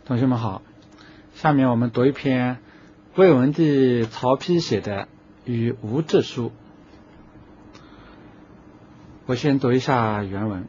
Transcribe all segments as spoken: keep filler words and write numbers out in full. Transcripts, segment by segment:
同学们好，下面我们读一篇魏文帝曹丕写的《与吴志书》。我先读一下原文。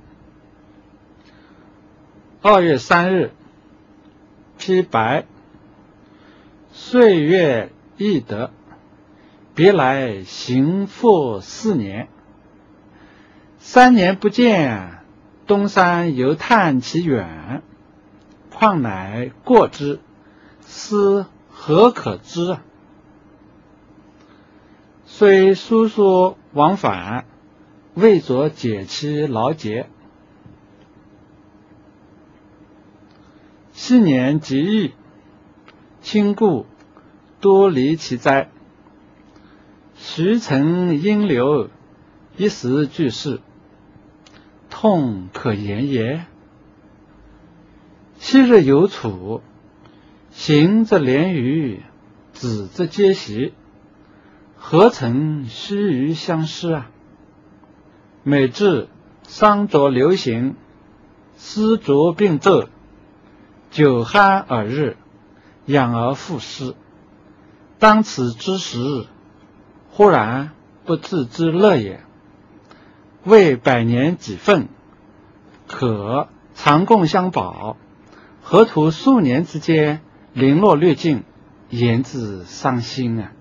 二月三日，丕白，岁月易得，别来行复四年。三年不见，东山犹叹其远，况乃过之，思何可知啊？虽叔叔往返，未着解其劳节。昔年极易，亲故多离其灾。徐曾因流，一时俱逝，痛可言也。昔日有处，行则连于，止则皆习，何曾须臾相失啊？每至伤着流行，思着病骤，久酣而日，养而复失。当此之时，忽然不自知乐也。为百年己分，可长共相保，何图数年之间零落略尽，言之伤心啊！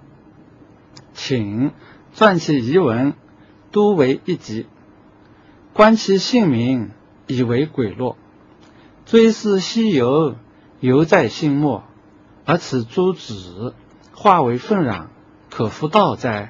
请撰其遗文，都为一集，观其姓名，以为轨落。追思西游，犹在心末，而此诸子化为愤壤，可夫道哉？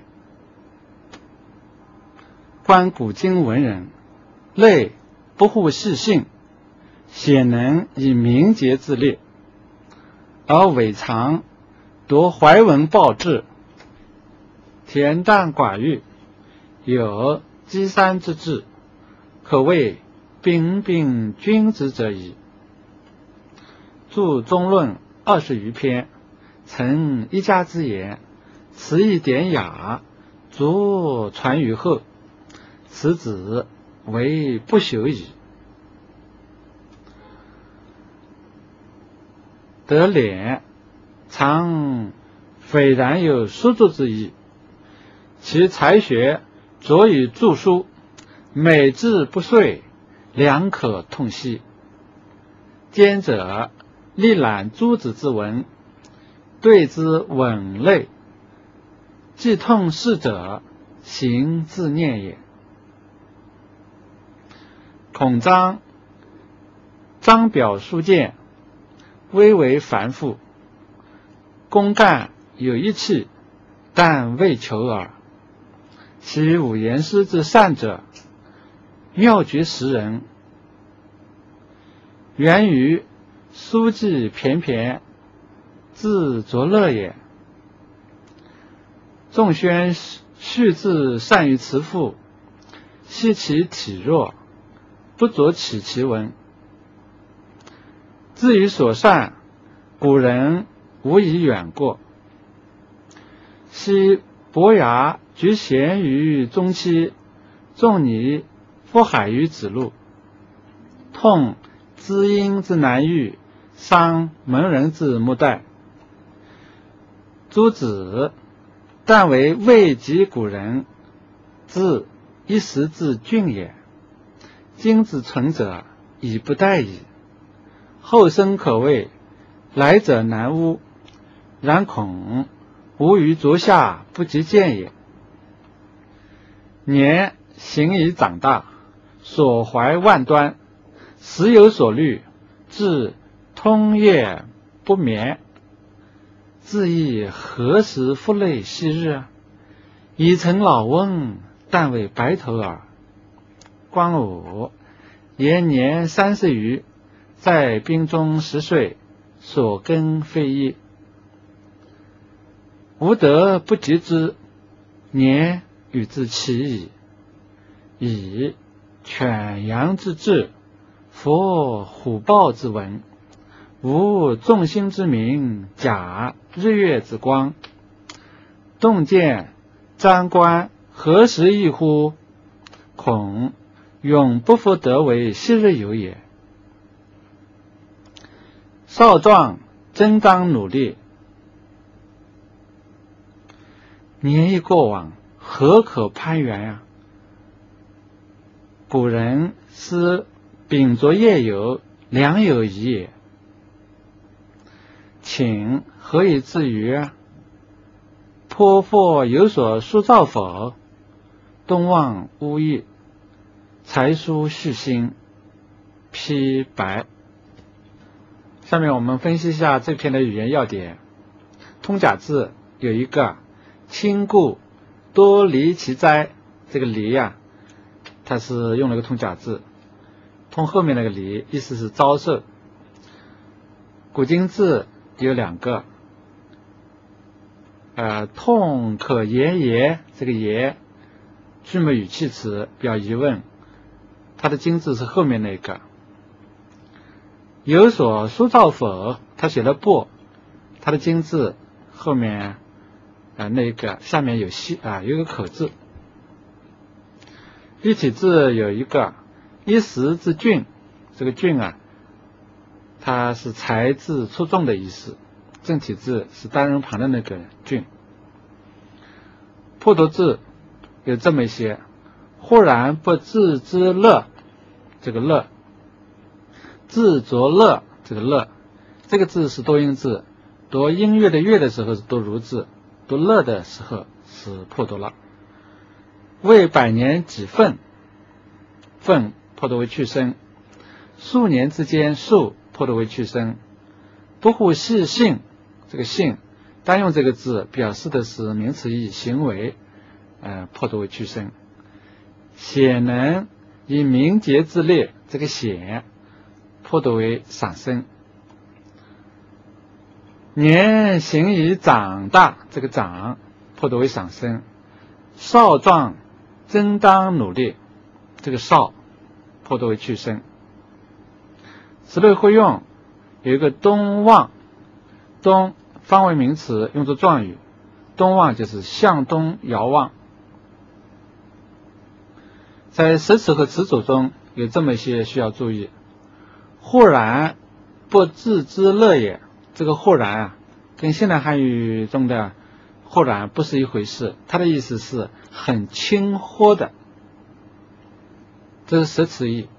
观古今文人，类不护细性，鲜能以名节自列，而伪常夺怀文报志，恬淡寡欲，有积山之志，可谓彬彬君子者矣。著中论二十余篇，曾一家之言，词意典雅，足传于后。此子为不朽矣。得敛，常斐然有书著之意，其才学着以著书，每字不遂，良可痛惜。兼者历览诸子之文，对之稳类，既痛事者，行自念也。孔章章表书见，微为繁复，公干有一气，但未求耳。其五言诗之善者，妙绝识人，源于书记翩翩，自着乐也。仲宣续字善于辞赋，惜其体弱，不着起其文。至于所善，古人无以远过。昔伯牙举贤于中期，仲尼复海于子路，痛知音之难遇，伤门人之末代。诸子但为未及古人，自一时之俊也。今之存者，已不待矣。后生可畏，来者难污，然恐吾于足下不及见也。年行已长大，所怀万端，时有所虑，至通夜不眠，自忆何时复类昔日啊？已成老翁，但为白头耳。光武延年三十余，在兵中十岁，所耕非一。吾德不及之，年与之齐矣。以犬羊之志，佛虎豹之文，无众星之明，假日月之光。洞见瞻观，何时异乎？恐永不复得为昔日有也。 少壮争当努力，年已过往，何可攀援呀、啊？古人是秉烛夜游，良友谊也。请何以至于啊？颇或有所书造否？东望乌意，才疏序新，批白。下面我们分析一下这篇的语言要点。通假字有一个亲故多离其哉，这个离呀、啊，它是用了个通假字，通后面那个离，意思是遭受。古今字有两个，呃，痛可言也，这个也句末语气词表疑问，它的金字是后面那个。有所书造否，他写了不，它的金字后面呃那个下面有西啊、呃、有个口字。一体字有一个一时之俊，这个俊啊，它是才智出众的意思，正体字是单人旁的那个俊。破读字有这么一些，忽然不自知乐，这个乐，自着乐，这个乐，这个字是多音字，读音乐的乐的时候是读如字，读乐的时候是破读了。为百年几分，分破读为去声，数年之间，数破读为去声。不护细性，这个性单用这个字表示的是名词义行为，呃，破读为去声。显能以明节之列，这个显破读为散声。年行以长大，这个长破读为散声。少壮争当努力，这个少破读为去声。词类会用有一个东望，东方为名词，用作状语，东望就是向东遥望。在实词和词组中有这么一些需要注意。忽然不自知乐也，这个忽然啊，跟现代汉语中的忽然不是一回事，它的意思是很轻忽的，这是实词义。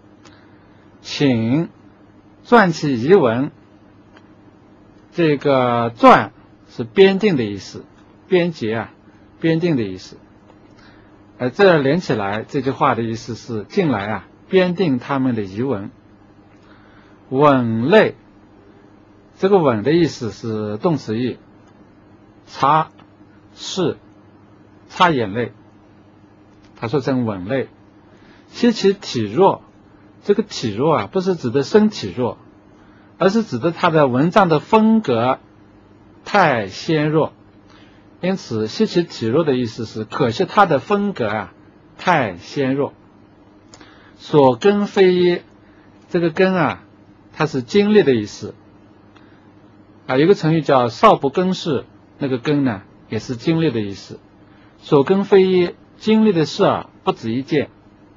请撰其遗文，这个撰是编定的意思，编辑啊，编定的意思。而这连起来，这句话的意思是近来啊，编定他们的遗文。吻泪，这个吻的意思是动词义，擦是擦眼泪，他说成吻泪。惜其体弱，这个体弱啊，不是指的身体弱，而是指的他的文章的风格太纤弱。因此惜其体弱的意思是可惜他的风格啊太纤弱。所根非耶，这个根啊，它是经历的意思啊，有个成语叫少不更事，那个根呢也是经历的意思。所根非耶，经历的事啊不止一件。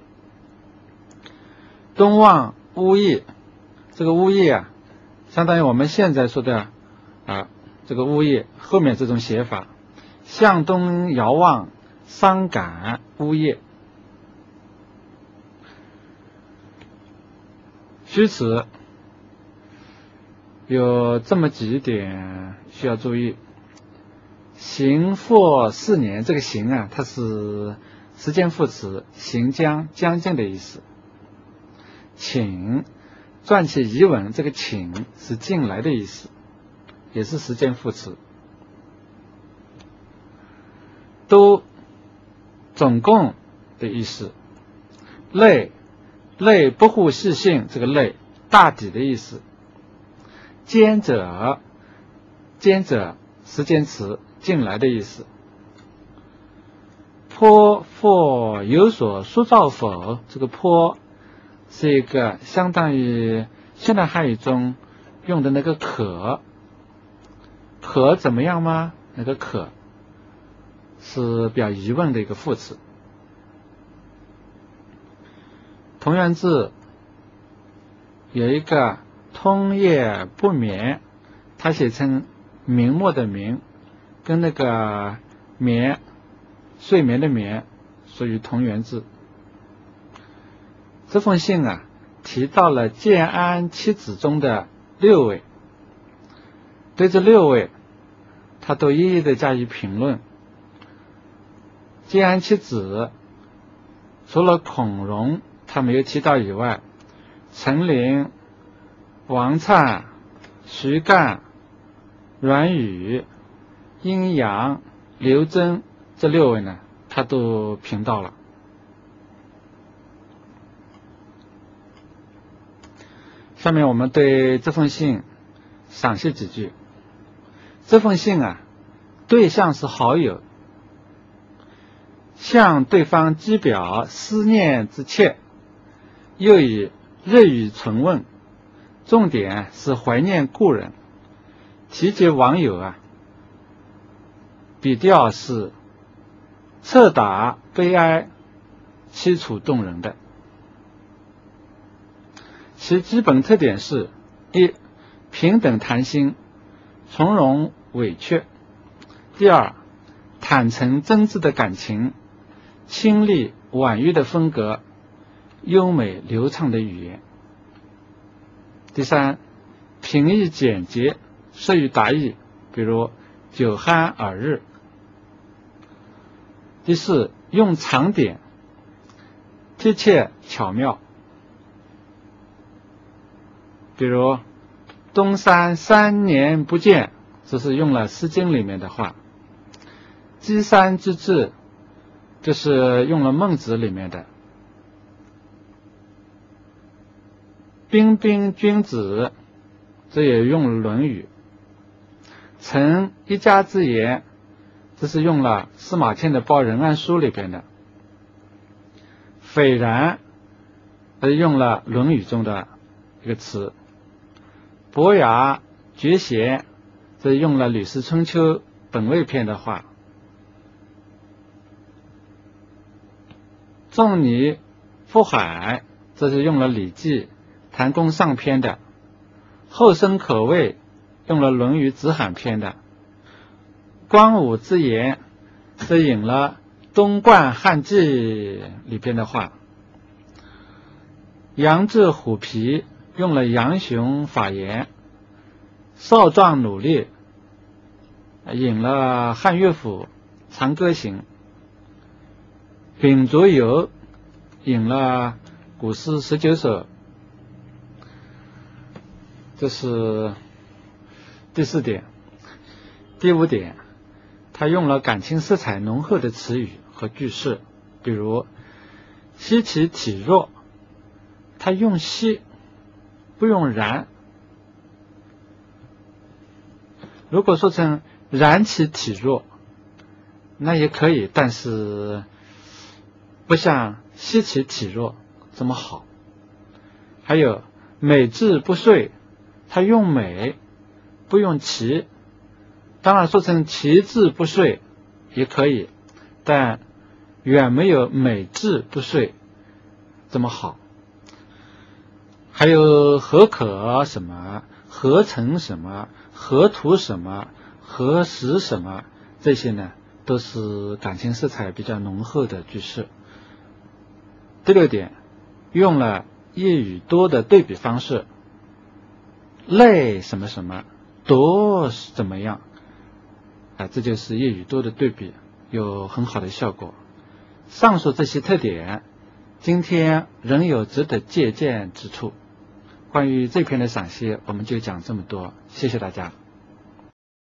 东望乌意，这个乌意啊，相当于我们现在说的啊这个乌意后面这种写法。向东遥望，伤感呜咽。虚词有这么几点需要注意。行复四年，这个行啊，它是时间副词，行将将近的意思。请撰其遗文，这个请是近来的意思，也是时间副词。都总共的意思。类类不护细性，这个类大抵的意思。兼者兼者时间词，近来的意思。颇或有所书造否，这个颇是一个相当于现代汉语中用的那个可，可怎么样吗？那个可是表疑问的一个副词。同源字有一个通夜不眠，它写成明末的明，跟那个眠睡眠的眠属于同源字。这封信啊提到了建安七子中的六位，对这六位他都一一的加以评论。建安七子除了孔融他没有提到以外，陈琳、王粲、徐干、阮宇、阴阳、刘桢这六位呢他都评到了。下面我们对这封信赏析几句。这封信啊，对象是好友，向对方击表思念之切，又以日语存问，重点是怀念故人，提及网友啊，笔调是侧打悲哀，凄楚动人的。其基本特点是：一、平等谈心，从容委屈；第二，坦诚真挚的感情，清丽婉约的风格，优美流畅的语言；第三，平易简洁，适于达意，比如酒酣耳热；第四，用长点，贴切巧妙，比如东山三年不见，这是用了《诗经》里面的话；积山之志，这是用了孟子里面的；彬彬君子，这也用了《论语》；诚一家之言，这是用了司马迁的《报任安书》里边的；斐然，这用了《论语》中的一个词；博雅绝贤，这用了《吕氏春秋》本味篇的话；仲尼赴海，这是用了《礼记·谭公上篇》的；后生可畏，用了《论语·子罕篇》的；光武之言，这引了《东冠汉记》里边的话；杨志虎皮，用了杨雄法言；少壮努力，引了汉乐府《长歌行》；秉烛游，引了古诗十九首。这是第四点。第五点，他用了感情色彩浓厚的词语和句式，比如惜其体弱，他用惜不用然。如果说成然其体弱，那也可以，但是不像惜其体弱这么好。还有美志不遂，他用美不用其，当然说成其志不遂也可以，但远没有美志不遂这么好。还有何可什么，何成什么，何图什么，何时什么，这些呢都是感情色彩比较浓厚的句式。第六点，用了一与多的对比方式，类什么什么，多怎么样，啊，这就是一与多的对比，有很好的效果。上述这些特点，今天仍有值得借鉴之处。关于这篇的赏析，我们就讲这么多，谢谢大家。